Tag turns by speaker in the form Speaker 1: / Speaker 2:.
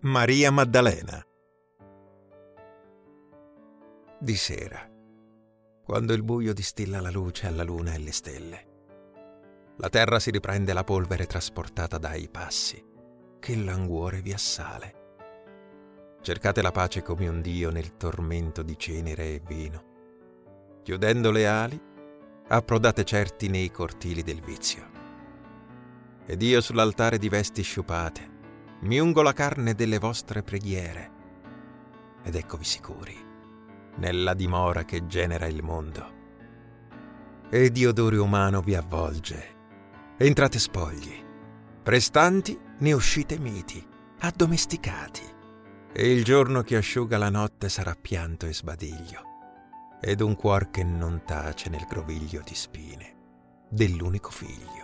Speaker 1: Maria Maddalena. Di sera, quando il buio distilla la luce alla luna e le stelle, la terra si riprende la polvere trasportata dai passi, che il languore vi assale. Cercate la pace come un dio nel tormento di cenere e vino. Chiudendo le ali, approdate certi nei cortili del vizio. Ed io sull'altare di vesti sciupate mi ungo la carne delle vostre preghiere, ed eccovi sicuri nella dimora che genera il mondo. E di odore umano vi avvolge. Entrate spogli, prestanti ne uscite miti, addomesticati. E il giorno che asciuga la notte sarà pianto e sbadiglio, ed un cuor che non tace nel groviglio di spine dell'unico figlio.